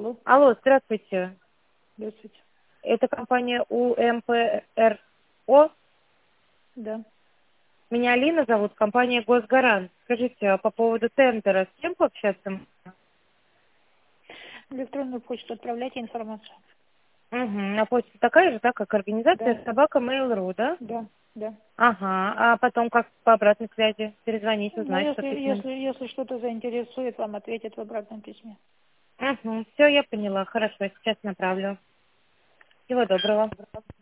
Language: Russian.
Алло, Алло, здравствуйте. здравствуйте. Это компания УМПРО. Да. Меня Алина зовут, компания Госгарант. Скажите, а по поводу тендера, с кем пообщаться? Электронную почту отправляйте информацию. Угу. На почте такая же, так как Да, организация собака Mail.ru, да? да, да. Ага. А потом как по обратной связи? Перезвонить, Ну, узнать, что если, письмо. если, если что-то заинтересует, вам ответят в обратном письме. Угу. Все, я поняла. Хорошо, сейчас направлю. Всего доброго.